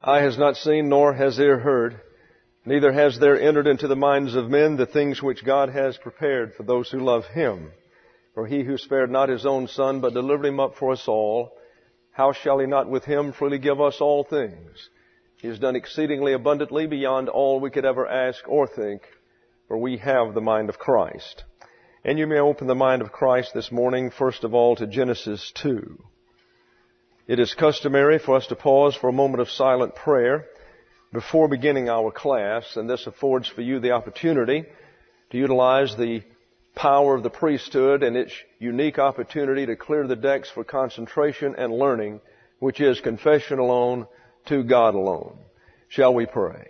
Eye has not seen, nor has ear heard, neither has there entered into the minds of men the things which God has prepared for those who love Him. For He who spared not His own Son, but delivered Him up for us all, how shall He not with Him freely give us all things? He has done exceedingly abundantly beyond all we could ever ask or think, for we have the mind of Christ. And you may open the mind of Christ this morning, first of all, to Genesis 2. It is customary for us to pause for a moment of silent prayer before beginning our class, and this affords for you the opportunity to utilize the power of the priesthood and its unique opportunity to clear the decks for concentration and learning, which is confession alone to God alone. Shall we pray?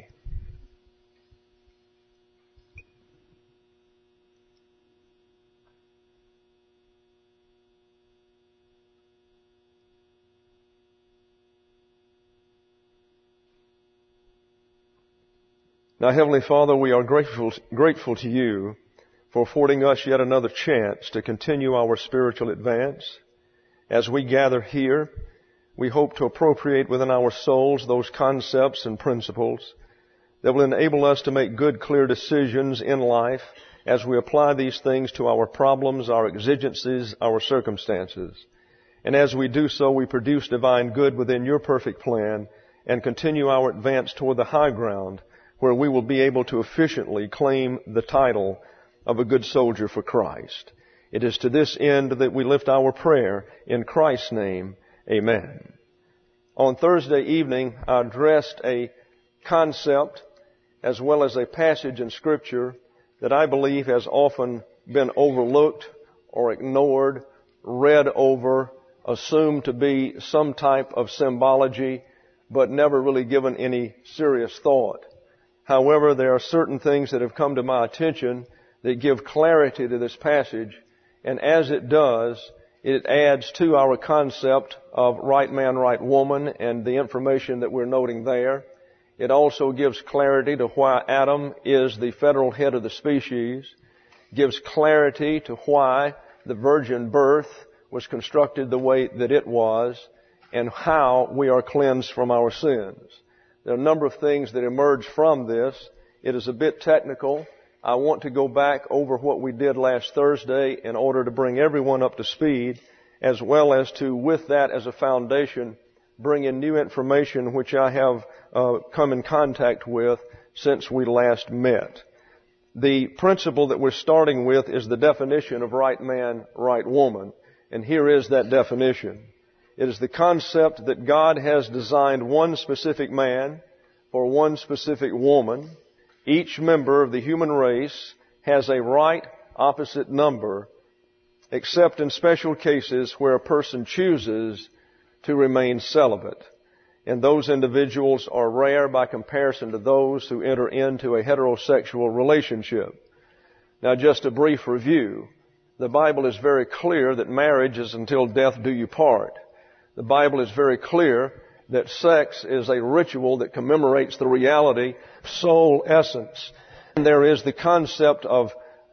Now, Heavenly Father, we are grateful to You for affording us yet another chance to continue our spiritual advance. As we gather here, we hope to appropriate within our souls those concepts and principles that will enable us to make good, clear decisions in life as we apply these things to our problems, our exigencies, our circumstances. And as we do so, we produce divine good within Your perfect plan and continue our advance toward the high ground where we will be able to efficiently claim the title of a good soldier for Christ. It is to this end that we lift our prayer in Christ's name. Amen. On Thursday evening, I addressed a concept as well as a passage in Scripture that I believe has often been overlooked or ignored, read over, assumed to be some type of symbology, but never really given any serious thought. However, there are certain things that have come to my attention that give clarity to this passage, and as it does, it adds to our concept of right man, right woman, and the information that we're noting there. It also gives clarity to why Adam is the federal head of the species, gives clarity to why the virgin birth was constructed the way that it was, and how we are cleansed from our sins. There are a number of things that emerge from this. It is a bit technical. I want to go back over what we did last Thursday in order to bring everyone up to speed, as well as to, with that as a foundation, bring in new information which I have come in contact with since we last met. The principle that we're starting with is the definition of right man, right woman. And here is that definition. It is the concept that God has designed one specific man for one specific woman. Each member of the human race has a right opposite number, except in special cases where a person chooses to remain celibate. And those individuals are rare by comparison to those who enter into a heterosexual relationship. Now, just a brief review. The Bible is very clear that marriage is until death do you part. The Bible is very clear that sex is a ritual that commemorates the reality of soul essence. And there is the concept of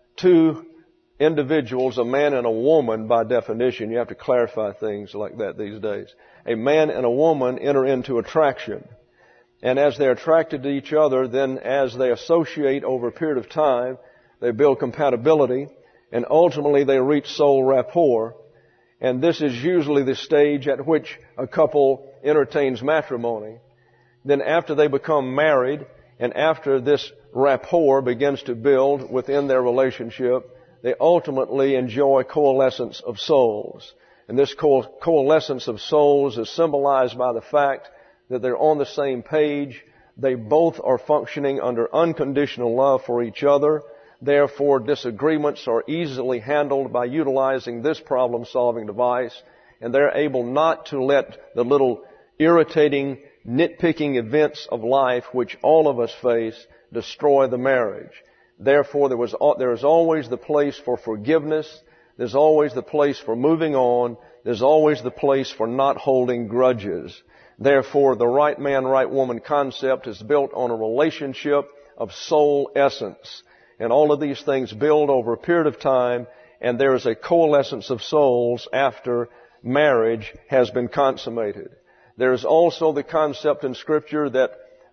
two individuals, a man and a woman by definition. You have to clarify things like that these days. A man and a woman enter into attraction. And as they're attracted to each other, then as they associate over a period of time, they build compatibility, and ultimately they reach soul rapport. And this is usually the stage at which a couple entertains matrimony. Then after they become married, and after this rapport begins to build within their relationship, they ultimately enjoy coalescence of souls. And this coalescence of souls is symbolized by the fact that they're on the same page. They both are functioning under unconditional love for each other. Therefore, disagreements are easily handled by utilizing this problem-solving device, and they're able not to let the little irritating, nitpicking events of life, which all of us face, destroy the marriage. Therefore, there is always the place for forgiveness. There's always the place for moving on. There's always the place for not holding grudges. Therefore, the right man, right woman concept is built on a relationship of soul essence. And all of these things build over a period of time, and there is a coalescence of souls after marriage has been consummated. There's also the concept in Scripture that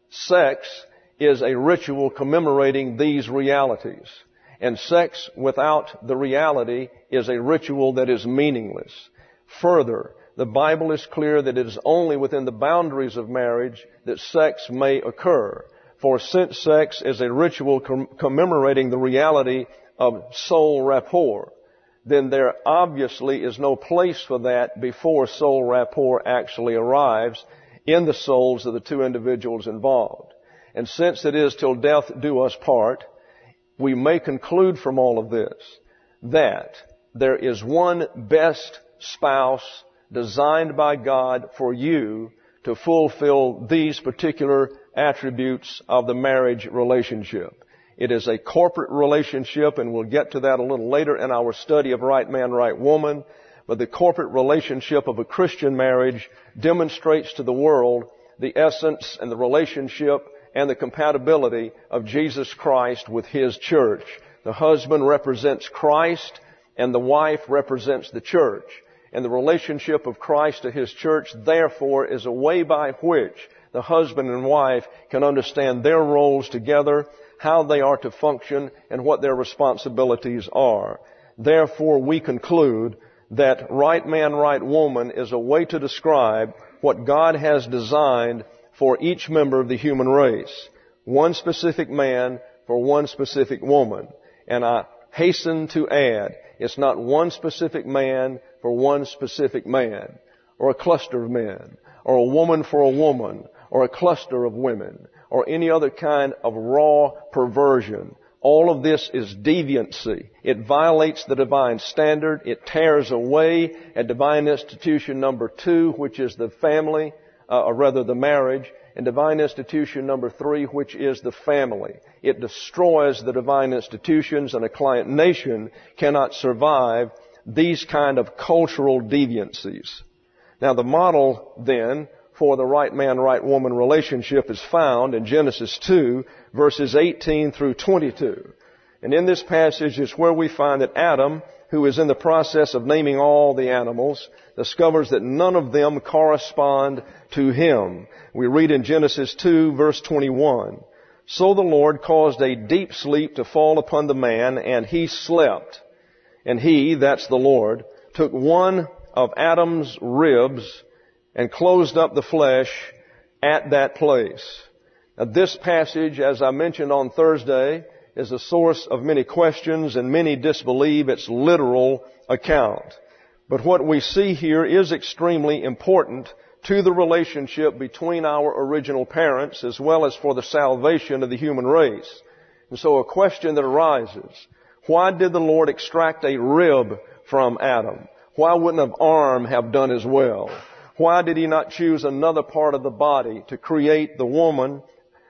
sex is a ritual commemorating these realities. And sex without the reality is a ritual that is meaningless. Further, the Bible is clear that it is only within the boundaries of marriage that sex may occur. For since sex is a ritual commemorating the reality of soul rapport, then there obviously is no place for that before soul rapport actually arrives in the souls of the two individuals involved. And since it is till death do us part, we may conclude from all of this that there is one best spouse designed by God for you to fulfill these particular attributes of the marriage relationship. It is a corporate relationship, and we'll get to that a little later in our study of right man, right woman. But the corporate relationship of a Christian marriage demonstrates to the world the essence and the relationship and the compatibility of Jesus Christ with His church. The husband represents Christ, and the wife represents the church. And the relationship of Christ to His church, therefore, is a way by which the husband and wife can understand their roles together, how they are to function, and what their responsibilities are. Therefore, we conclude that right man, right woman is a way to describe what God has designed for each member of the human race. One specific man for one specific woman. And I hasten to add, it's not one specific man for one specific man, or a cluster of men, or a woman for a woman, or a cluster of women, or any other kind of raw perversion. All of this is deviancy. It violates the divine standard. It tears away at divine institution number 2, which is the family, or rather the marriage, and divine institution number 3, which is the family. It destroys the divine institutions, and a client nation cannot survive these kind of cultural deviancies. Now the model then for the right man, right woman relationship is found in Genesis 2, verses 18 through 22. And in this passage is where we find that Adam, who is in the process of naming all the animals, discovers that none of them correspond to him. We read in Genesis 2, verse 21, "So the Lord caused a deep sleep to fall upon the man, and he slept. And he," that's the Lord, "took one of Adam's ribs and closed up the flesh at that place." Now, this passage, as I mentioned on Thursday, is a source of many questions, and many disbelieve its literal account. But what we see here is extremely important to the relationship between our original parents as well as for the salvation of the human race. And so a question that arises, why did the Lord extract a rib from Adam? Why wouldn't an arm have done as well? Why did He not choose another part of the body to create the woman,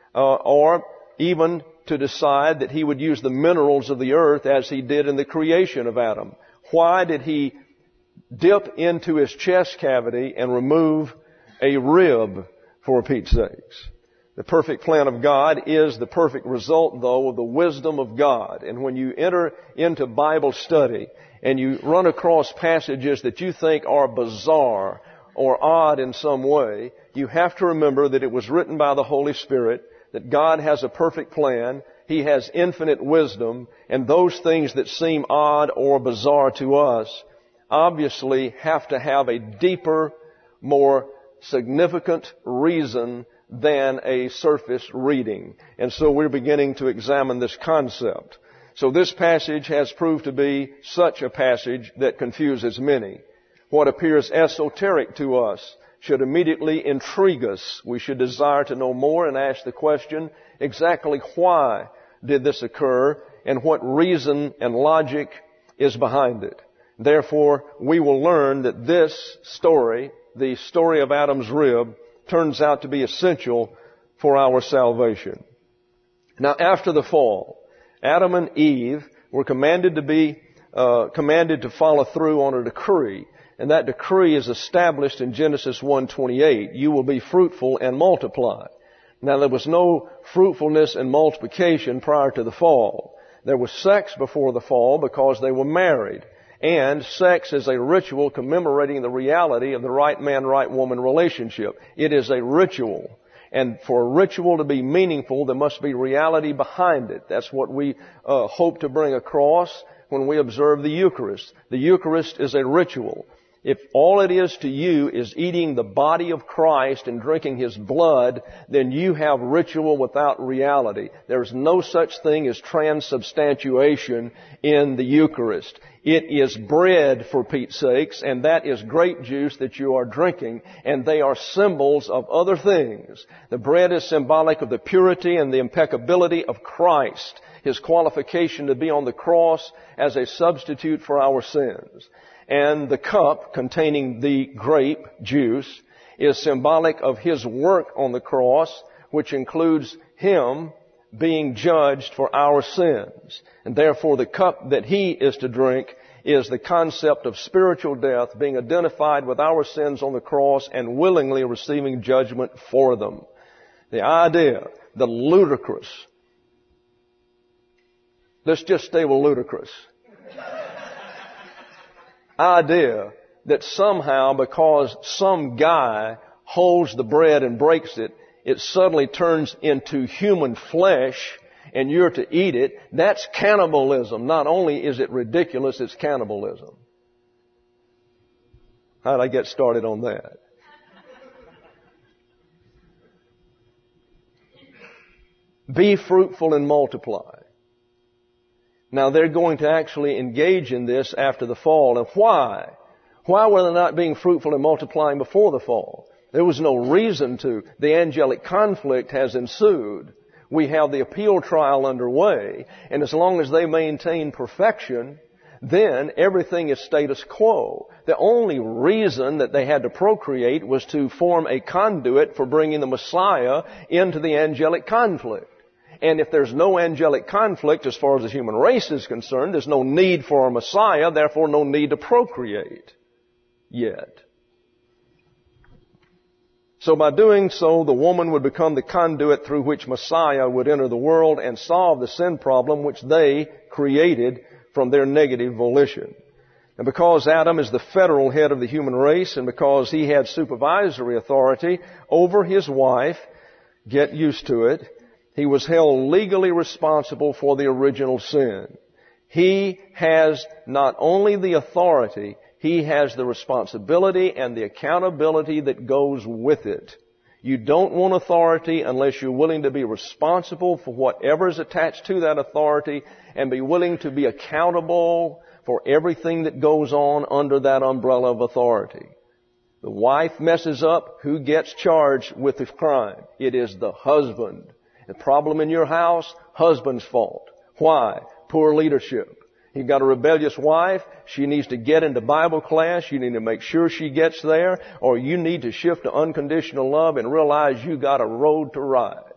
or even to decide that He would use the minerals of the earth as He did in the creation of Adam? Why did He dip into his chest cavity and remove a rib, for Pete's sakes? The perfect plan of God is the perfect result, though, of the wisdom of God. And when you enter into Bible study and you run across passages that you think are bizarre or odd in some way, you have to remember that it was written by the Holy Spirit, that God has a perfect plan, He has infinite wisdom, and those things that seem odd or bizarre to us obviously have to have a deeper, more significant reason than a surface reading. And so we're beginning to examine this concept. So this passage has proved to be such a passage that confuses many. What appears esoteric to us should immediately intrigue us. We should desire to know more and ask the question, exactly why did this occur and what reason and logic is behind it? Therefore, we will learn that this story, the story of Adam's rib, turns out to be essential for our salvation. Now, after the fall, Adam and Eve were commanded to follow through on a decree. And that decree is established in Genesis 1:28. You will be fruitful and multiply. Now, there was no fruitfulness and multiplication prior to the fall. There was sex before the fall because they were married. And sex is a ritual commemorating the reality of the right man, right woman relationship. It is a ritual. And for a ritual to be meaningful, there must be reality behind it. That's what we hope to bring across when we observe the Eucharist. The Eucharist is a ritual. If all it is to you is eating the body of Christ and drinking His blood, then you have ritual without reality. There's no such thing as transubstantiation in the Eucharist. It is bread, for Pete's sakes, and that is grape juice that you are drinking, and they are symbols of other things. The bread is symbolic of the purity and the impeccability of Christ, His qualification to be on the cross as a substitute for our sins. And the cup containing the grape juice is symbolic of His work on the cross, which includes Him being judged for our sins. And therefore the cup that He is to drink is the concept of spiritual death, being identified with our sins on the cross and willingly receiving judgment for them. The idea, the ludicrous. Let's just stay with ludicrous. Idea that somehow because some guy holds the bread and breaks it, it suddenly turns into human flesh and you're to eat it. That's cannibalism. Not only is it ridiculous, it's cannibalism. How did I get started on that? Be fruitful and multiply. Now they're going to actually engage in this after the fall. And why? Why were they not being fruitful and multiplying before the fall? There was no reason to. The angelic conflict has ensued. We have the appeal trial underway. And as long as they maintain perfection, then everything is status quo. The only reason that they had to procreate was to form a conduit for bringing the Messiah into the angelic conflict. And if there's no angelic conflict as far as the human race is concerned, there's no need for a Messiah, therefore no need to procreate yet. So by doing so, the woman would become the conduit through which Messiah would enter the world and solve the sin problem which they created from their negative volition. And because Adam is the federal head of the human race and because he had supervisory authority over his wife, get used to it, he was held legally responsible for the original sin. He has not only the authority, he has the responsibility and the accountability that goes with it. You don't want authority unless you're willing to be responsible for whatever is attached to that authority and be willing to be accountable for everything that goes on under that umbrella of authority. The wife messes up, who gets charged with the crime? It is the husband. The problem in your house, husband's fault. Why? Poor leadership. You've got a rebellious wife. She needs to get into Bible class. You need to make sure she gets there. Or you need to shift to unconditional love and realize you got a road to ride.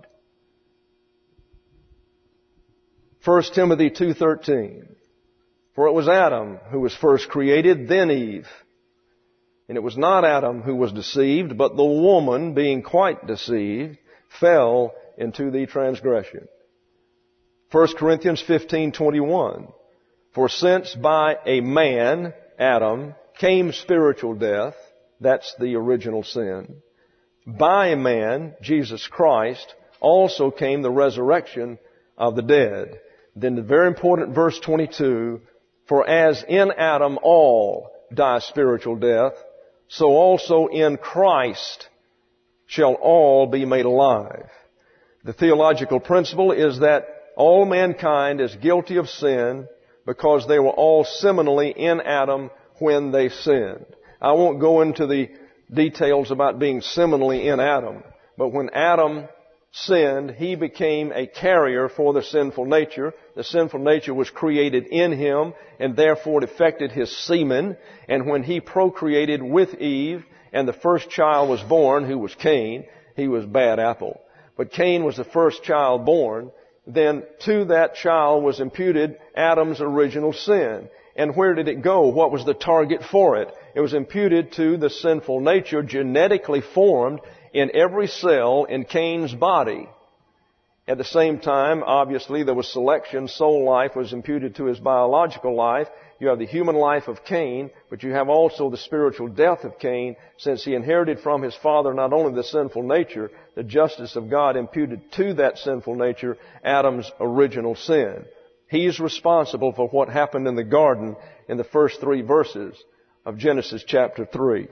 1 Timothy 2:13. For it was Adam who was first created, then Eve. And it was not Adam who was deceived, but the woman, being quite deceived, fell into the transgression. 1 Corinthians 15:21. For since by a man, Adam, came spiritual death, that's the original sin, by a man, Jesus Christ, also came the resurrection of the dead. Then the very important verse 22, for as in Adam all die spiritual death, so also in Christ shall all be made alive. The theological principle is that all mankind is guilty of sin because they were all seminally in Adam when they sinned. I won't go into the details about being seminally in Adam, but when Adam sinned, he became a carrier for the sinful nature. The sinful nature was created in him, and therefore it affected his semen. And when he procreated with Eve, and the first child was born, who was Cain, he was bad apple. But Cain was the first child born. Then to that child was imputed Adam's original sin. And where did it go? What was the target for it? It was imputed to the sinful nature genetically formed in every cell in Cain's body. At the same time, obviously, there was selection. Soul life was imputed to his biological life. You have the human life of Cain, but you have also the spiritual death of Cain, since he inherited from his father not only the sinful nature, the justice of God imputed to that sinful nature Adam's original sin. He is responsible for what happened in the garden in the first 3 verses of Genesis chapter 3.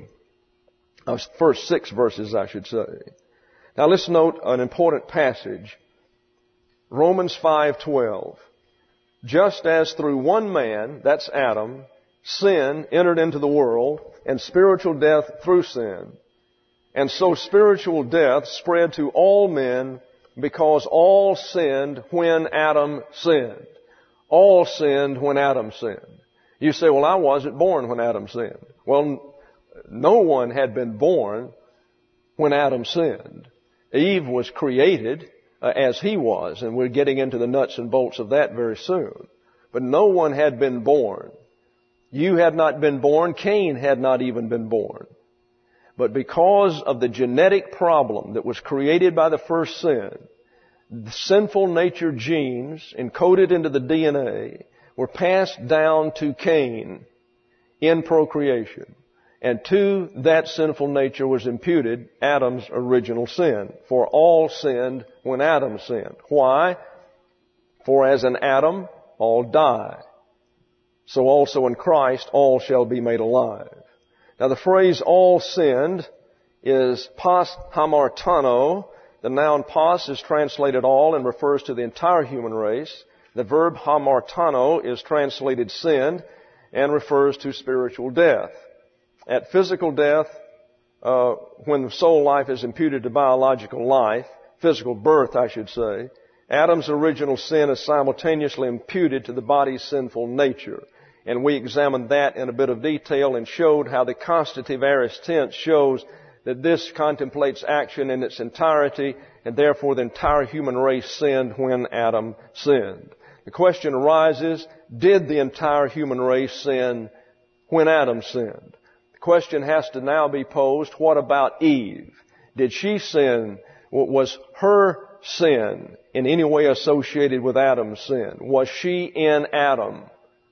First 6 verses, I should say. Now let's note an important passage. Romans 5:12. Just as through one man, that's Adam, sin entered into the world, and spiritual death through sin. And so spiritual death spread to all men because all sinned when Adam sinned. All sinned when Adam sinned. You say, well, I wasn't born when Adam sinned. Well, no one had been born when Adam sinned. Eve was created as he was, and we're getting into the nuts and bolts of that very soon. But no one had been born. You had not been born. Cain had not even been born. But because of the genetic problem that was created by the first sin, the sinful nature genes encoded into the DNA were passed down to Cain in procreation. And to that sinful nature was imputed Adam's original sin. For all sinned when Adam sinned. Why? For as in Adam, all die. So also in Christ, all shall be made alive. Now the phrase all sinned is pas hamartano. The noun pas is translated all and refers to the entire human race. The verb hamartano is translated sinned and refers to spiritual death. At physical death, when the soul life is imputed to biological life, physical birth, I should say, Adam's original sin is simultaneously imputed to the body's sinful nature. And we examined that in a bit of detail and showed how the constative aorist tense shows that this contemplates action in its entirety, and therefore the entire human race sinned when Adam sinned. The question arises, did the entire human race sin when Adam sinned? The question has to now be posed, what about Eve? Did she sin? Was her sin in any way associated with Adam's sin? Was she in Adam?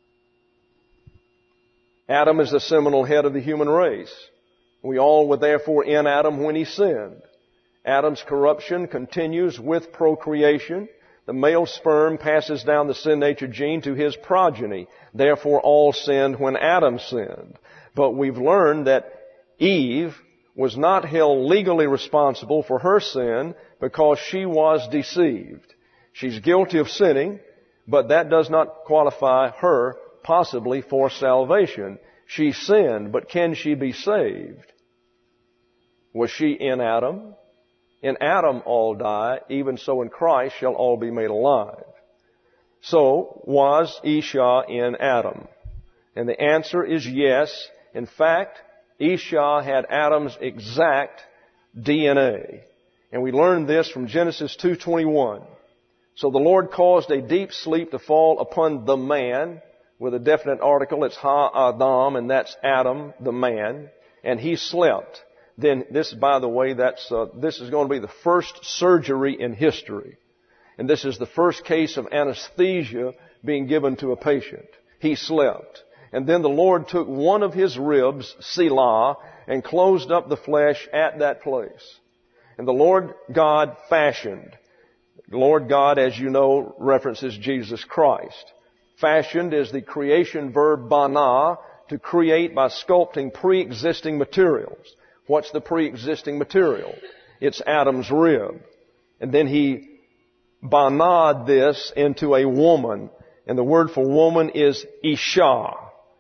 Adam is the seminal head of the human race. We all were therefore in Adam when he sinned. Adam's corruption continues with procreation. The male sperm passes down the sin nature gene to his progeny. Therefore all sinned when Adam sinned. But we've learned that Eve was not held legally responsible for her sin because she was deceived. She's guilty of sinning, but that does not qualify her possibly for salvation. She sinned, but can she be saved? Was she in Adam? In Adam all die, even so in Christ shall all be made alive. So, was Esau in Adam? And the answer is yes. In fact, Esau had Adam's exact DNA. And we learned this from Genesis 2:21. So the Lord caused a deep sleep to fall upon the man, with a definite article, it's Ha-Adam, and that's Adam, the man, and he slept. Then this, by the way, this is going to be the first surgery in history. And this is the first case of anesthesia being given to a patient. He slept. And then the Lord took one of his ribs, Selah, and closed up the flesh at that place. And the Lord God fashioned. The Lord God, as you know, references Jesus Christ. Fashioned is the creation verb bana, to create by sculpting pre-existing materials. What's the pre-existing material? It's Adam's rib. And then he bana'd this into a woman. And the word for woman is Isha.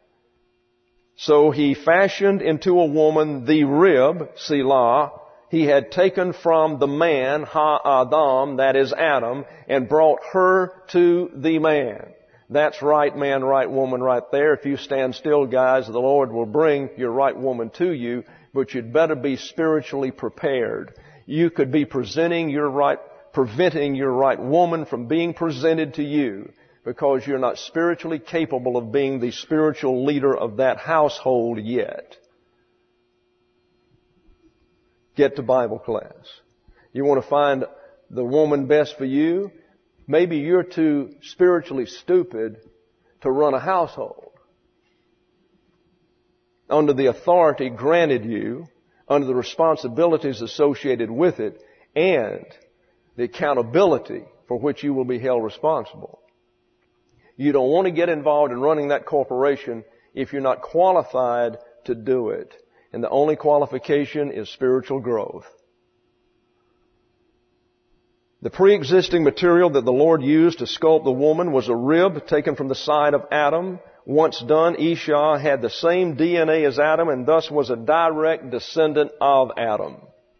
So he fashioned into a woman the rib, Selah, he had taken from the man, Ha-Adam, that is Adam, and brought her to the man. That's right man, right woman right there. If you stand still, guys, the Lord will bring your right woman to you, but you'd better be spiritually prepared. You could be preventing your right woman from being presented to you because you're not spiritually capable of being the spiritual leader of that household yet. Get to Bible class. You want to find the woman best for you? Maybe you're too spiritually stupid to run a household. under the authority granted you, under the responsibilities associated with it, and the accountability for which you will be held responsible. You don't want to get involved in running that corporation if you're not qualified to do it. And the only qualification is spiritual growth. The pre-existing material that the Lord used to sculpt the woman was a rib taken from the side of Adam. Once done, Esau had the same DNA as Adam and thus was a direct descendant of Adam.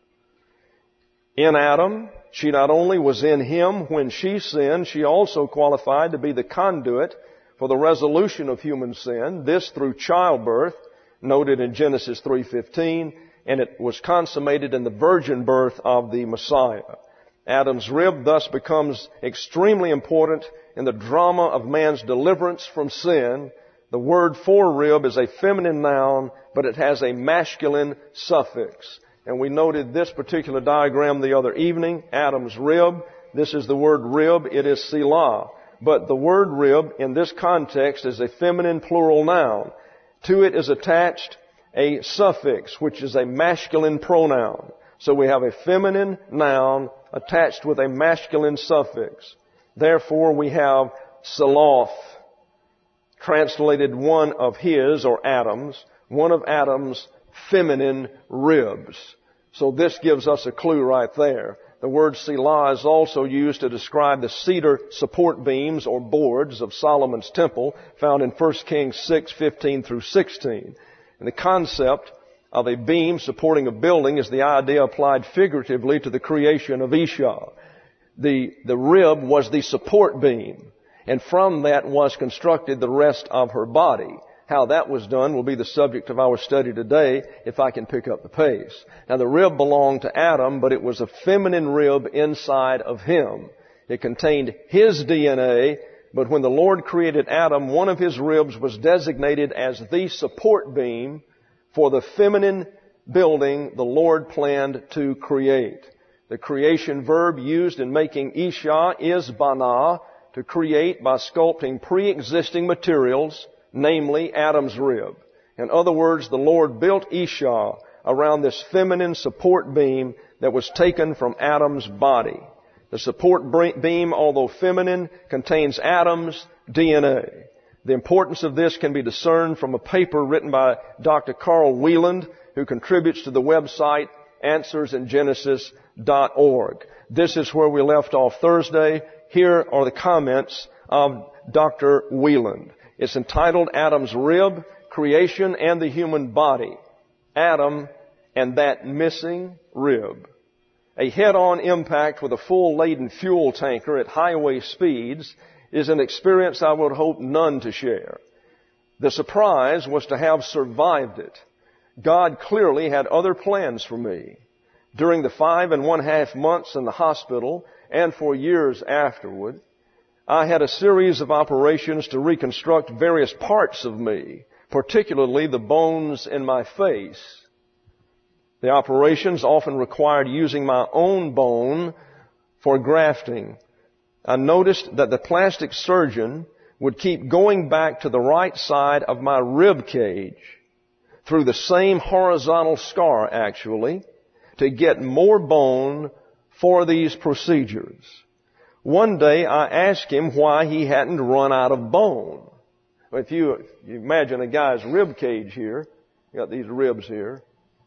In Adam, she not only was in him when she sinned, she also qualified to be the conduit for the resolution of human sin, this through childbirth, noted in Genesis 3:15, and it was consummated in the virgin birth of the Messiah. Adam's rib thus becomes extremely important in the drama of man's deliverance from sin. The word for rib is a feminine noun, but it has a masculine suffix. And we noted this particular diagram the other evening, Adam's rib. This is the word rib. It is Selah. But the word rib in this context is a feminine plural noun. To it is attached a suffix, which is a masculine pronoun. So we have a feminine noun attached with a masculine suffix. Therefore, we have Seloth, translated one of his, or Adam's, one of Adam's feminine ribs. So this gives us a clue right there. The word Selah is also used to describe the cedar support beams or boards of Solomon's temple, found in 1 Kings 6:15 through 16. And the concept of a beam supporting a building is the idea applied figuratively to the creation of Esau. The rib was the support beam, and from that was constructed the rest of her body. How that was done will be the subject of our study today, if I can pick up the pace. Now, the rib belonged to Adam, but it was a feminine rib inside of him. It contained his DNA, but when the Lord created Adam, one of his ribs was designated as the support beam for the feminine building the Lord planned to create. The creation verb used in making Esau is banah, to create by sculpting pre-existing materials, namely Adam's rib. In other words, the Lord built Esau around this feminine support beam that was taken from Adam's body. The support beam, although feminine, contains Adam's DNA. The importance of this can be discerned from a paper written by Dr. Carl Wieland, who contributes to the website AnswersInGenesis.org. This is where we left off Thursday. Here are the comments of Dr. Wieland. It's entitled Adam's Rib, Creation and the Human Body. Adam and that Missing Rib. A head-on impact with a full-laden fuel tanker at highway speeds is an experience I would hope none to share. The surprise was to have survived it. God clearly had other plans for me. During the 5.5 months in the hospital and for years afterward, I had a series of operations to reconstruct various parts of me, particularly the bones in my face. The operations often required using my own bone for grafting. I noticed that the plastic surgeon would keep going back to the right side of my rib cage through the same horizontal scar, actually, to get more bone for these procedures. One day I asked him why he hadn't run out of bone. If you imagine a guy's rib cage here, you got these ribs here.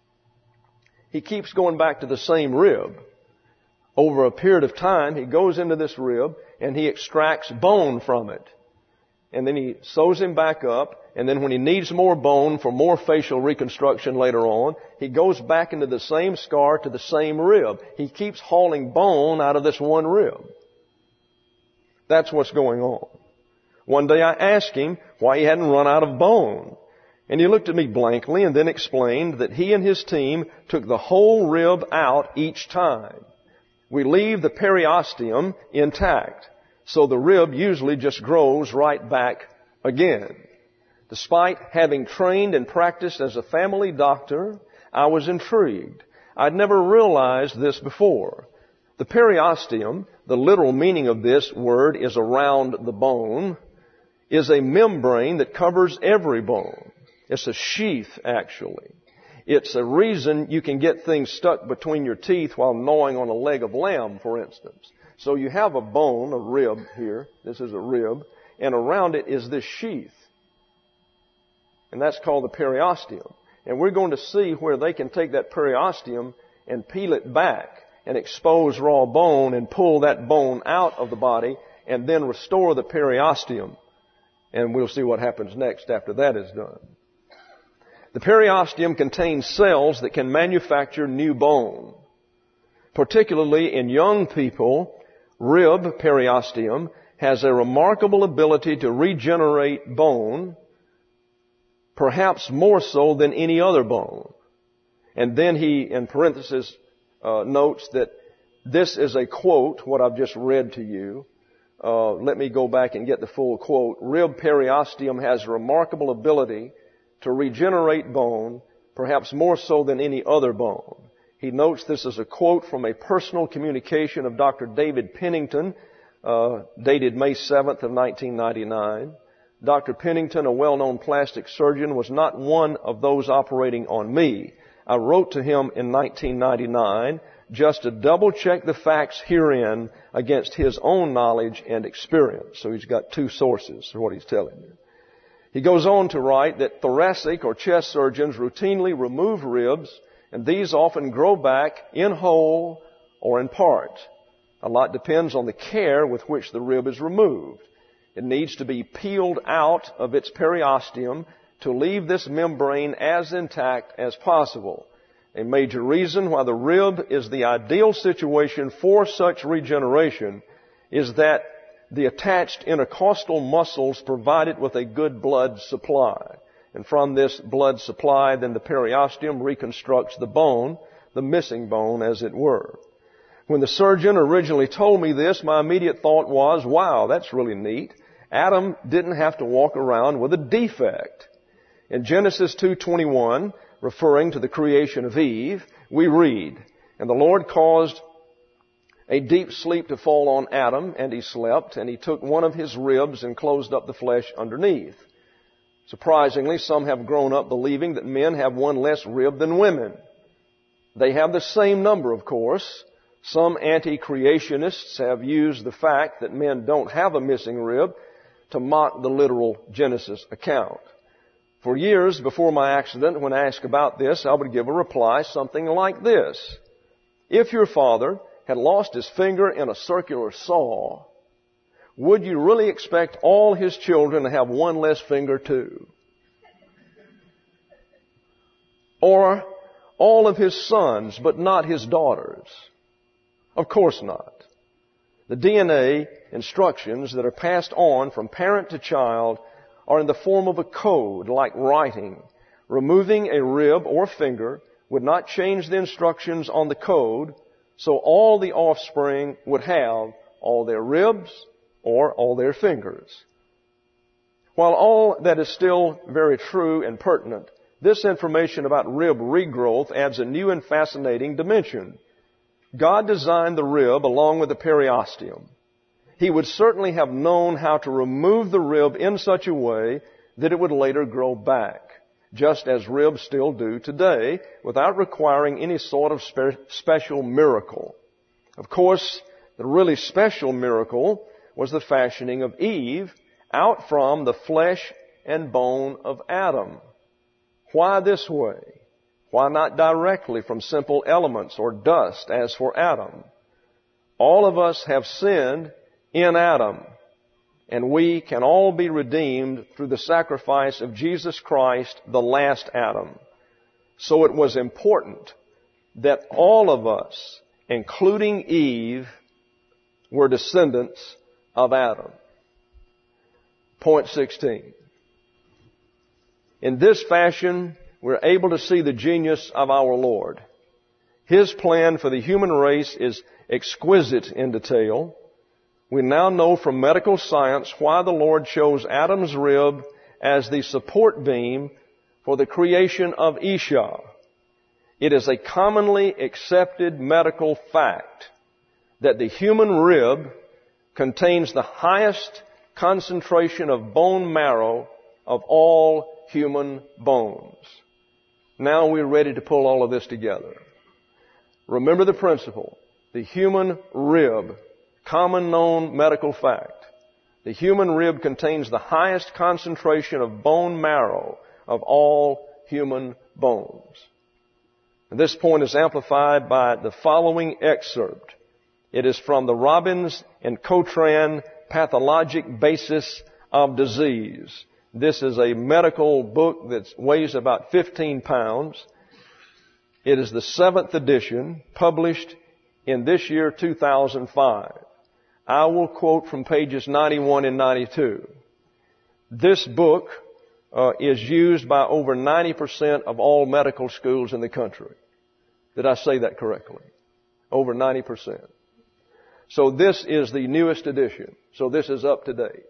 He keeps going back to the same rib. Over a period of time, he goes into this rib and he extracts bone from it. And then he sews him back up. And then when he needs more bone for more facial reconstruction later on, he goes back into the same scar to the same rib. He keeps hauling bone out of this one rib. That's what's going on. One day I asked him why he hadn't run out of bone. And he looked at me blankly and then explained that he and his team took the whole rib out each time. We leave the periosteum intact, so the rib usually just grows right back again. Despite having trained and practiced as a family doctor, I was intrigued. I'd never realized this before. The periosteum, the literal meaning of this word is around the bone, is a membrane that covers every bone. It's a sheath, actually. It's a reason you can get things stuck between your teeth while gnawing on a leg of lamb, for instance. So you have a bone, a rib here. This is a rib. And around it is this sheath. And that's called the periosteum. And we're going to see where they can take that periosteum and peel it back and expose raw bone and pull that bone out of the body and then restore the periosteum. And we'll see what happens next after that is done. The periosteum contains cells that can manufacture new bone. Particularly in young people, rib periosteum has a remarkable ability to regenerate bone, perhaps more so than any other bone. And then he, in parentheses, notes that this is a quote, what I've just read to you. Let me go back and get the full quote. Rib periosteum has a remarkable ability to regenerate bone, perhaps more so than any other bone. He notes this is a quote from a personal communication of Dr. David Pennington, dated May 7th of 1999. Dr. Pennington, a well-known plastic surgeon, was not one of those operating on me. I wrote to him in 1999 just to double-check the facts herein against his own knowledge and experience. So he's got two sources for what he's telling you. He goes on to write that thoracic or chest surgeons routinely remove ribs, and these often grow back in whole or in part. A lot depends on the care with which the rib is removed. It needs to be peeled out of its periosteum to leave this membrane as intact as possible. A major reason why the rib is the ideal situation for such regeneration is that the attached intercostal muscles provide it with a good blood supply. And from this blood supply, then the periosteum reconstructs the bone, the missing bone, as it were. When the surgeon originally told me this, my immediate thought was, wow, that's really neat. Adam didn't have to walk around with a defect. In Genesis 2:21, referring to the creation of Eve, we read, "And the Lord caused a deep sleep to fall on Adam, and he slept, and he took one of his ribs and closed up the flesh underneath." Surprisingly, some have grown up believing that men have one less rib than women. They have the same number, of course. Some anti-creationists have used the fact that men don't have a missing rib to mock the literal Genesis account. For years before my accident, when asked about this, I would give a reply something like this. If your father had lost his finger in a circular saw, would you really expect all his children to have one less finger too? Or all of his sons, but not his daughters? Of course not. The DNA instructions that are passed on from parent to child are in the form of a code, like writing. Removing a rib or finger would not change the instructions on the code, so all the offspring would have all their ribs or all their fingers. While all that is still very true and pertinent, this information about rib regrowth adds a new and fascinating dimension. God designed the rib along with the periosteum. He would certainly have known how to remove the rib in such a way that it would later grow back, just as ribs still do today, without requiring any sort of special miracle. Of course, the really special miracle was the fashioning of Eve out from the flesh and bone of Adam. Why this way? Why not directly from simple elements or dust as for Adam? All of us have sinned in Adam, and we can all be redeemed through the sacrifice of Jesus Christ, the last Adam. So it was important that all of us, including Eve, were descendants of Adam. Point 16. In this fashion, we're able to see the genius of our Lord. His plan for the human race is exquisite in detail. We now know from medical science why the Lord chose Adam's rib as the support beam for the creation of Isha. It is a commonly accepted medical fact that the human rib contains the highest concentration of bone marrow of all human bones. Now we're ready to pull all of this together. Remember the principle. The human rib, common known medical fact. The human rib contains the highest concentration of bone marrow of all human bones. And this point is amplified by the following excerpt. It is from the Robbins and Cotran Pathologic Basis of Disease. This is a medical book that weighs about 15 pounds. It is the 7th edition, published in this year, 2005. I will quote from pages 91 and 92. This book is used by over 90% of all medical schools in the country. Did I say that correctly? Over 90%. So this is the newest edition. So this is up to date.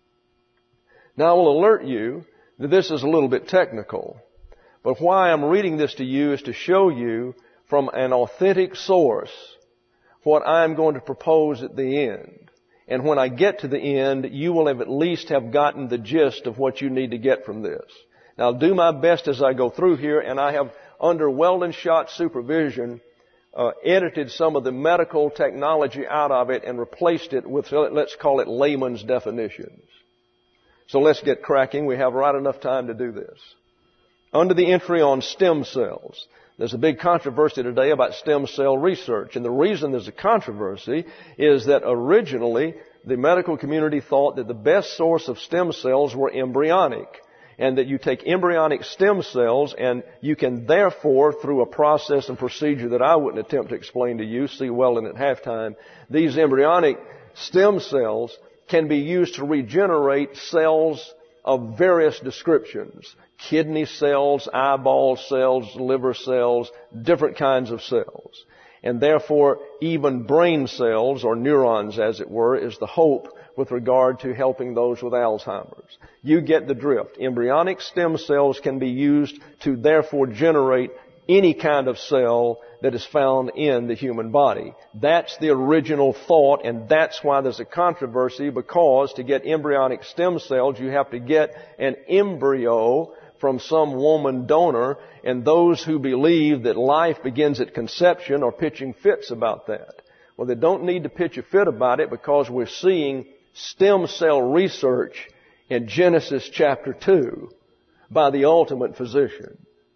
Now I will alert you that this is a little bit technical. But why I'm reading this to you is to show you from an authentic source what I'm going to propose at the end. And when I get to the end, you will at least have gotten the gist of what you need to get from this. Now I'll do my best as I go through here, and I have, under Weldon Schott's supervision, edited some of the medical technology out of it and replaced it with, let's call it, layman's definitions. So let's get cracking. We have right enough time to do this. Under the entry on stem cells, there's a big controversy today about stem cell research. And the reason there's a controversy is that originally the medical community thought that the best source of stem cells were embryonic, and that you take embryonic stem cells and you can therefore, through a process and procedure that I wouldn't attempt to explain to you, see Weldon at halftime, these embryonic stem cells can be used to regenerate cells of various descriptions. Kidney cells, eyeball cells, liver cells, different kinds of cells. And therefore, even brain cells, or neurons as it were, is the hope with regard to helping those with Alzheimer's. You get the drift. Embryonic stem cells can be used to therefore generate any kind of cell that is found in the human body. That's the original thought, and that's why there's a controversy, because to get embryonic stem cells, you have to get an embryo from some woman donor, and those who believe that life begins at conception are pitching fits about that. Well, they don't need to pitch a fit about it, because we're seeing stem cell research in Genesis chapter 2 by the ultimate physician.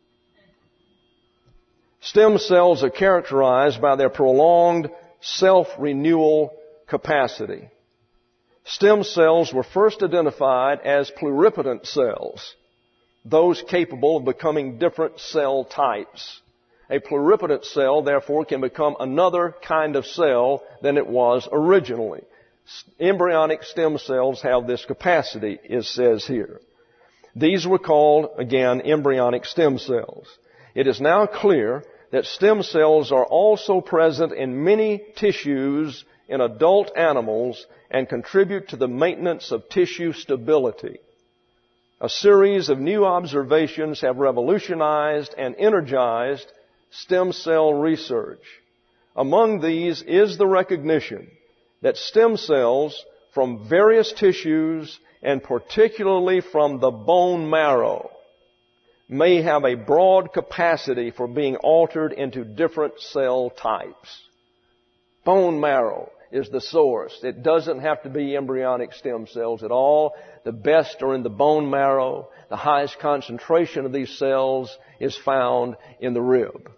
Stem cells are characterized by their prolonged self-renewal capacity. Stem cells were first identified as pluripotent cells, those capable of becoming different cell types. A pluripotent cell, therefore, can become another kind of cell than it was originally. Embryonic stem cells have this capacity, it says here. These were called, again, embryonic stem cells. It is now clear that stem cells are also present in many tissues in adult animals and contribute to the maintenance of tissue stability. A series of new observations have revolutionized and energized stem cell research. Among these is the recognition that stem cells from various tissues, and particularly from the bone marrow, may have a broad capacity for being altered into different cell types. Bone marrow is the source. It doesn't have to be embryonic stem cells at all. The best are in the bone marrow. The highest concentration of these cells is found in the rib.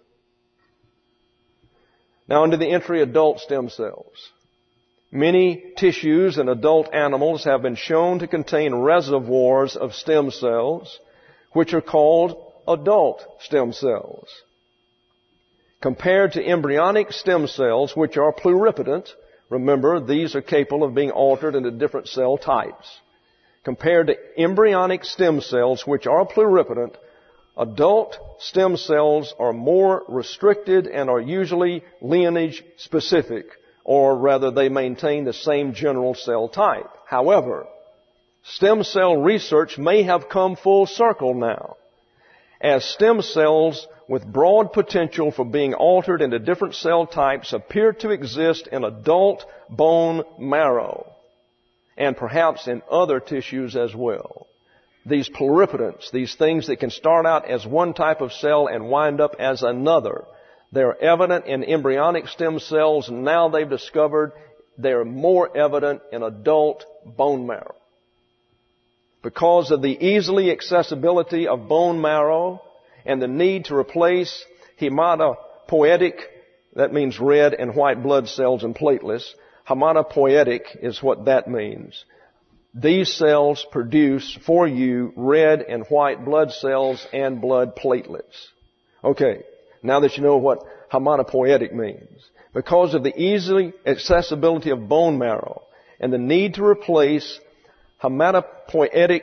Now, under the entry adult stem cells. Many tissues in adult animals have been shown to contain reservoirs of stem cells, which are called adult stem cells. Compared to embryonic stem cells, which are pluripotent, remember, these are capable of being altered into different cell types. Compared to embryonic stem cells, which are pluripotent, adult stem cells are more restricted and are usually lineage specific, or rather they maintain the same general cell type. However, stem cell research may have come full circle now, as stem cells with broad potential for being altered into different cell types appear to exist in adult bone marrow and perhaps in other tissues as well. these pluripotents, these things that can start out as one type of cell and wind up as another. They're evident in embryonic stem cells. Now they've discovered they're more evident in adult bone marrow. Because of the easily accessibility of bone marrow and the need to replace hematopoietic, that means red and white blood cells and platelets. Hematopoietic is what that means. These cells produce for you red and white blood cells and blood platelets. Okay, now that you know what hematopoietic means. Because of the easy accessibility of bone marrow and the need to replace hematopoietic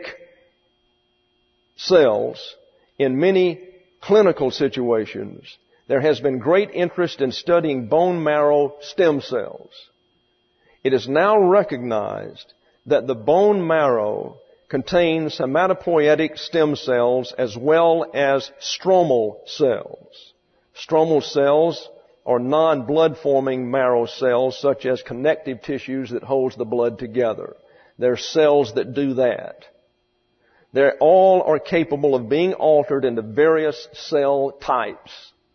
cells in many clinical situations, there has been great interest in studying bone marrow stem cells. It is now recognized that the bone marrow contains hematopoietic stem cells as well as stromal cells. Stromal cells are non-blood forming marrow cells such as connective tissues that holds the blood together. They're cells that do that. They all are capable of being altered into various cell types.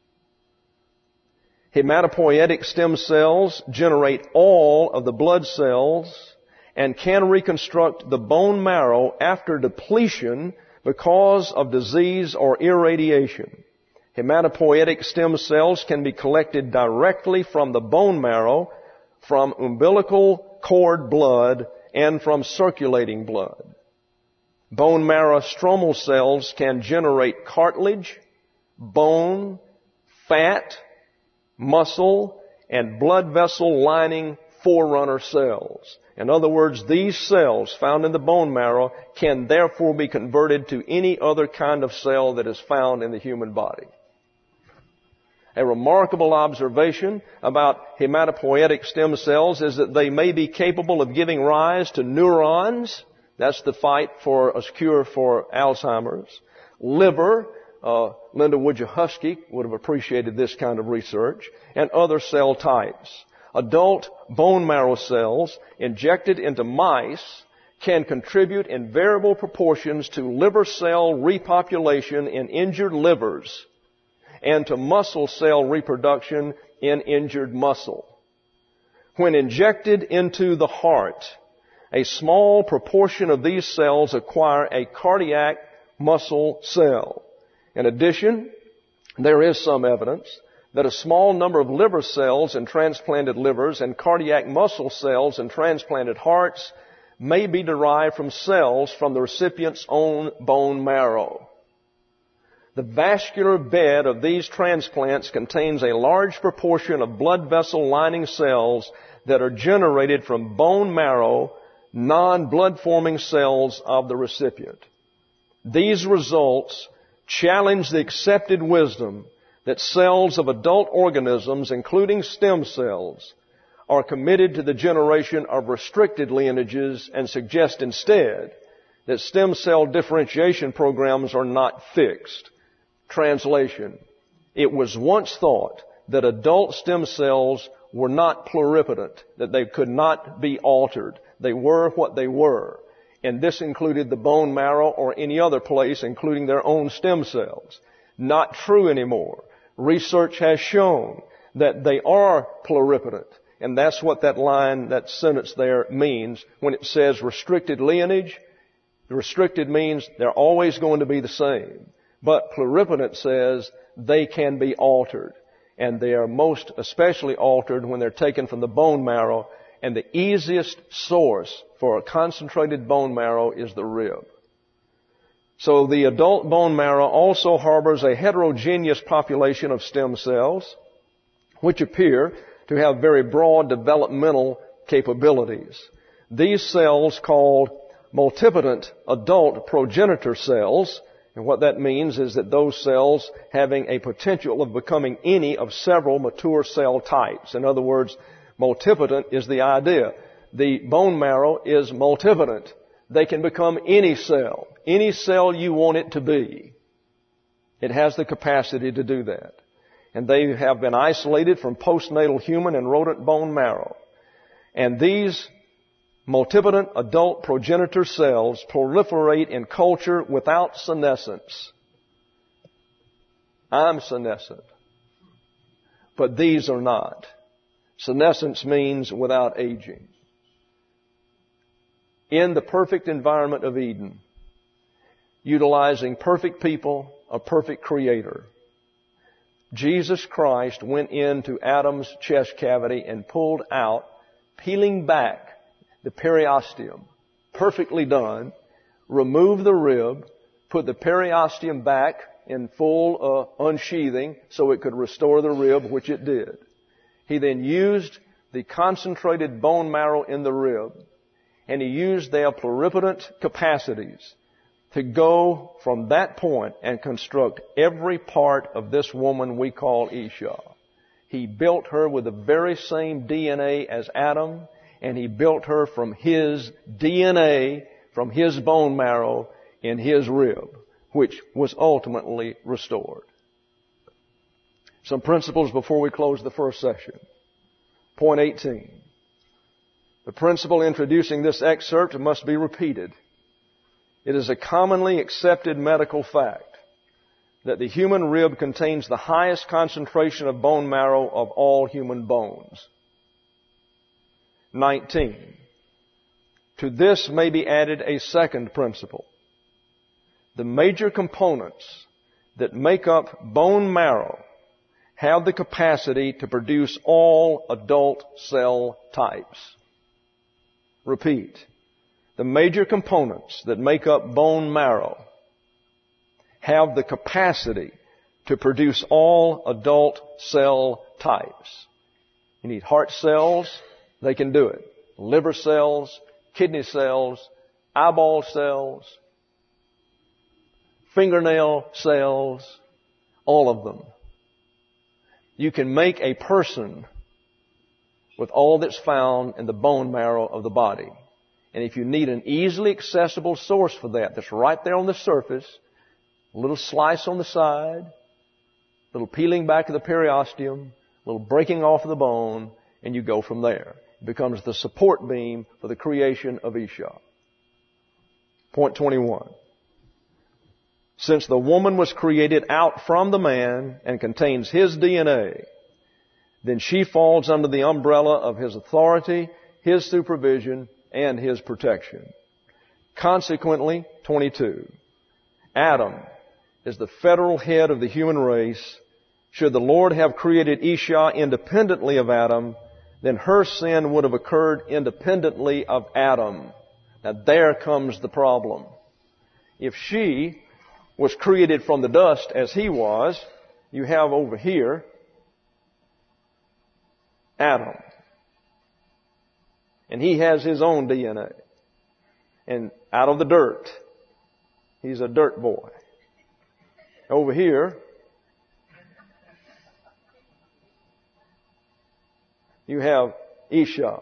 Hematopoietic stem cells generate all of the blood cells and can reconstruct the bone marrow after depletion because of disease or irradiation. Hematopoietic stem cells can be collected directly from the bone marrow, from umbilical cord blood, and from circulating blood. Bone marrow stromal cells can generate cartilage, bone, fat, muscle, and blood vessel lining forerunner cells. In other words, these cells found in the bone marrow can therefore be converted to any other kind of cell that is found in the human body. A remarkable observation about hematopoietic stem cells is that they may be capable of giving rise to neurons. That's the fight for a cure for Alzheimer's. Liver, Linda Wojciechowski would have appreciated this kind of research, and other cell types. Adult bone marrow cells injected into mice can contribute in variable proportions to liver cell repopulation in injured livers and to muscle cell reproduction in injured muscle. When injected into the heart, a small proportion of these cells acquire a cardiac muscle cell. In addition, there is some evidence that a small number of liver cells in transplanted livers and cardiac muscle cells in transplanted hearts may be derived from cells from the recipient's own bone marrow. The vascular bed of these transplants contains a large proportion of blood vessel lining cells that are generated from bone marrow, non-blood forming cells of the recipient. These results challenge the accepted wisdom that cells of adult organisms, including stem cells, are committed to the generation of restricted lineages and suggest instead that stem cell differentiation programs are not fixed. Translation: it was once thought that adult stem cells were not pluripotent, that they could not be altered. They were what they were. And this included the bone marrow or any other place, including their own stem cells. Not true anymore. Research has shown that they are pluripotent. And that's what that line, that sentence there means when it says restricted lineage. Restricted means they're always going to be the same. But pluripotent says they can be altered. And they are most especially altered when they're taken from the bone marrow. And the easiest source for a concentrated bone marrow is the rib. So the adult bone marrow also harbors a heterogeneous population of stem cells, which appear to have very broad developmental capabilities. These cells, called multipotent adult progenitor cells, and what that means is that those cells having a potential of becoming any of several mature cell types. In other words, multipotent is the idea. The bone marrow is multipotent. They can become any cell you want it to be. It has the capacity to do that. And they have been isolated from postnatal human and rodent bone marrow. And these multipotent adult progenitor cells proliferate in culture without senescence. I'm senescent, but these are not. Senescence means without aging. In the perfect environment of Eden, utilizing perfect people, a perfect creator, Jesus Christ went into Adam's chest cavity and pulled out, peeling back the periosteum, perfectly done, removed the rib, put the periosteum back in full unsheathing so it could restore the rib, which it did. He then used the concentrated bone marrow in the rib, and he used their pluripotent capacities to go from that point and construct every part of this woman we call Isha. He built her with the very same DNA as Adam, and he built her from his DNA, from his bone marrow in his rib, which was ultimately restored. Some principles before we close the first session. Point 18. The principle introducing this excerpt must be repeated. It is a commonly accepted medical fact that the human rib contains the highest concentration of bone marrow of all human bones. 19. To this may be added a second principle. The major components that make up bone marrow have the capacity to produce all adult cell types. Repeat. The major components that make up bone marrow have the capacity to produce all adult cell types. You need heart cells, they can do it. Liver cells, kidney cells, eyeball cells, fingernail cells, all of them. You can make a person with all that's found in the bone marrow of the body. And if you need an easily accessible source for that, that's right there on the surface, a little slice on the side, a little peeling back of the periosteum, a little breaking off of the bone, and you go from there. It becomes the support beam for the creation of Isha. Point 21. Since the woman was created out from the man and contains his DNA, then she falls under the umbrella of his authority, his supervision, and his protection. Consequently, 22, Adam is the federal head of the human race. Should the Lord have created Isha independently of Adam, then her sin would have occurred independently of Adam. Now there comes the problem. If she was created from the dust as he was, you have over here Adam. And he has his own DNA. And out of the dirt, he's a dirt boy. Over here, you have Isha.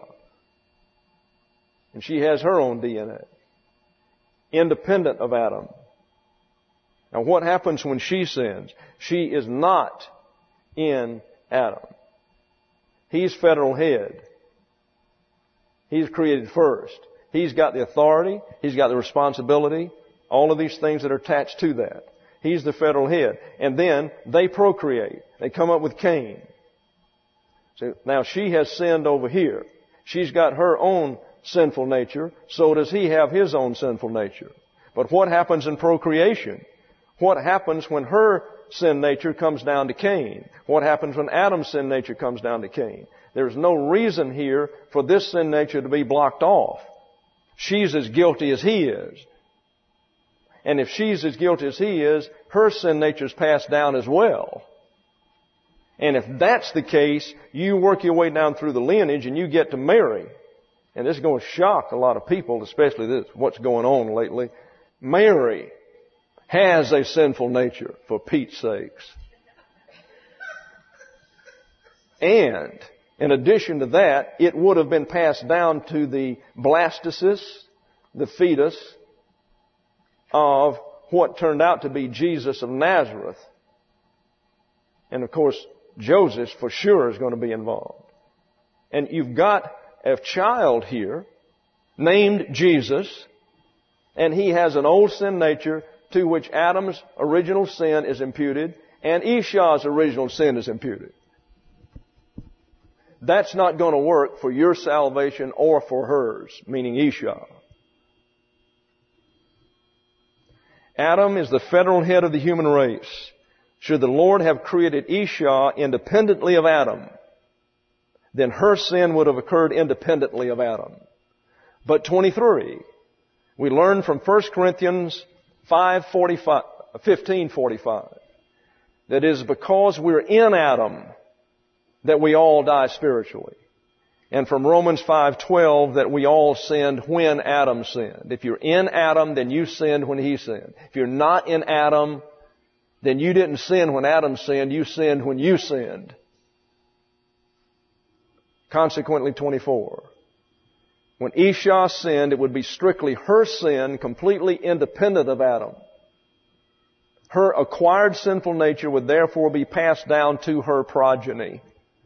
And she has her own DNA, independent of Adam. Now what happens when she sins? She is not in Adam. He's federal head. He's created first. He's got the authority. He's got the responsibility. All of these things that are attached to that. He's the federal head. And then they procreate. They come up with Cain. So now she has sinned over here. She's got her own sinful nature. So does he have his own sinful nature. But what happens in procreation? What happens when her sin nature comes down to Cain? What happens when Adam's sin nature comes down to Cain? There's no reason here for this sin nature to be blocked off. She's as guilty as he is. And if she's as guilty as he is, her sin nature is passed down as well. And if that's the case, you work your way down through the lineage and you get to Mary. And this is going to shock a lot of people, especially this, what's going on lately. Mary has a sinful nature, for Pete's sakes. And in addition to that, it would have been passed down to the blastocyst, the fetus, of what turned out to be Jesus of Nazareth. And of course, Joseph for sure is going to be involved. And you've got a child here. named Jesus, and he has an old sin nature to which Adam's original sin is imputed and Esau's original sin is imputed. That's not going to work for your salvation or for hers, meaning Esau. Adam is the federal head of the human race. Should the Lord have created Esau independently of Adam, then her sin would have occurred independently of Adam. But 23, we learn from 1 Corinthians 15:45 that it is because we're in Adam that we all die spiritually. And from Romans 5:12 that we all sinned when Adam sinned. If you're in Adam, then you sinned when he sinned. If you're not in Adam, then you didn't sin when Adam sinned, you sinned when you sinned. Consequently, 24. When Esau sinned, it would be strictly her sin, completely independent of Adam. Her acquired sinful nature would therefore be passed down to her progeny.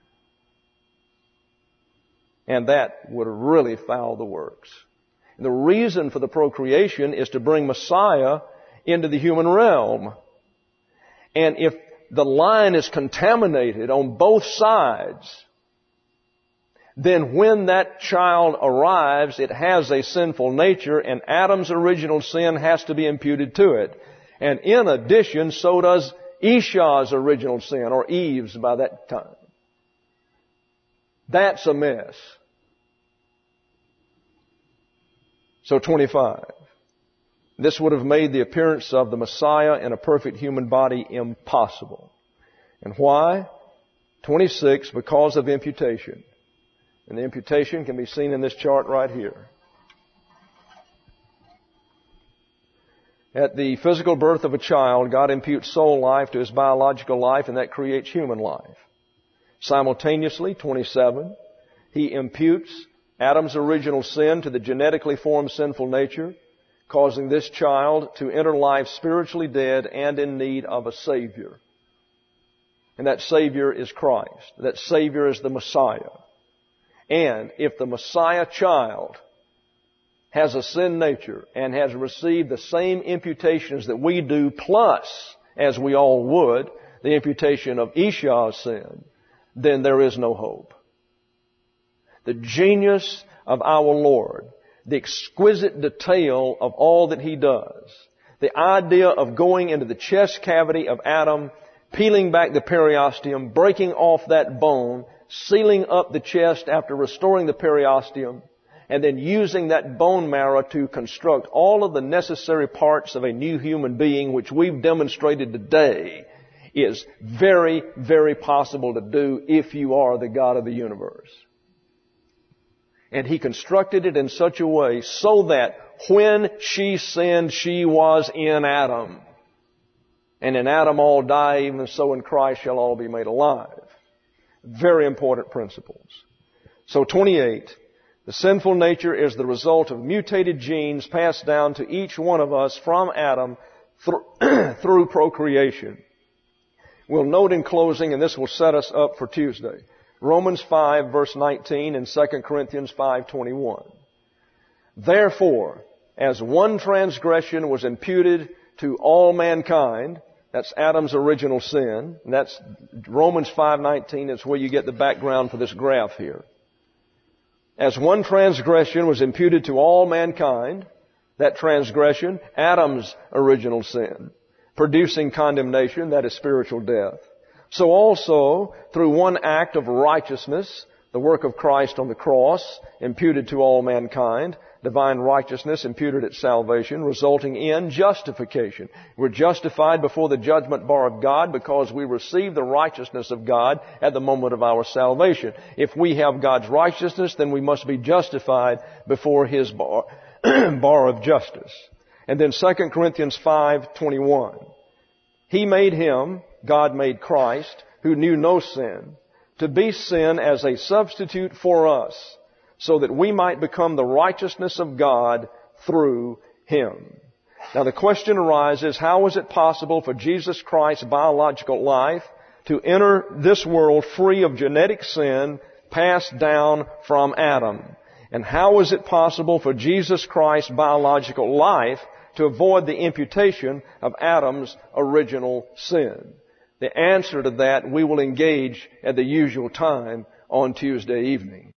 And that would really foul the works. And the reason for the procreation is to bring Messiah into the human realm. And if the line is contaminated on both sides, then when that child arrives, it has a sinful nature, and Adam's original sin has to be imputed to it. And in addition, so does Esau's original sin, or Eve's by that time. That's a mess. So 25. This would have made the appearance of the Messiah in a perfect human body impossible. And why? 26, because of imputation. And the imputation can be seen in this chart right here. At the physical birth of a child, God imputes soul life to his biological life, and that creates human life. Simultaneously, 27, he imputes Adam's original sin to the genetically formed sinful nature, causing this child to enter life spiritually dead and in need of a Savior. And that Savior is Christ. That Savior is the Messiah. And if the Messiah child has a sin nature and has received the same imputations that we do, plus, as we all would, the imputation of Esau's sin, then there is no hope. The genius of our Lord, the exquisite detail of all that He does, the idea of going into the chest cavity of Adam, peeling back the periosteum, breaking off that bone, sealing up the chest after restoring the periosteum, and then using that bone marrow to construct all of the necessary parts of a new human being, which we've demonstrated today, is very, very possible to do if you are the God of the universe. And He constructed it in such a way so that when she sinned, she was in Adam. And in Adam all die, even so in Christ shall all be made alive. Very important principles. So 28, the sinful nature is the result of mutated genes passed down to each one of us from Adam through procreation. We'll note in closing, and this will set us up for Tuesday, Romans 5 verse 19 and 2 Corinthians 5:21. Therefore, as one transgression was imputed to all mankind, that's Adam's original sin, and that's Romans 5:19, is where you get the background for this graph here. As one transgression was imputed to all mankind, that transgression, Adam's original sin, producing condemnation, that is spiritual death. So also, through one act of righteousness, the work of Christ on the cross, imputed to all mankind, divine righteousness imputed at salvation, resulting in justification. We're justified before the judgment bar of God because we receive the righteousness of God at the moment of our salvation. If we have God's righteousness, then we must be justified before His bar of justice. And then 2 Corinthians 5:21. He made Him, God made Christ, who knew no sin, to be sin as a substitute for us, so that we might become the righteousness of God through Him. Now the question arises, how is it possible for Jesus Christ's biological life to enter this world free of genetic sin passed down from Adam? And how is it possible for Jesus Christ's biological life to avoid the imputation of Adam's original sin? The answer to that we will engage at the usual time on Tuesday evening.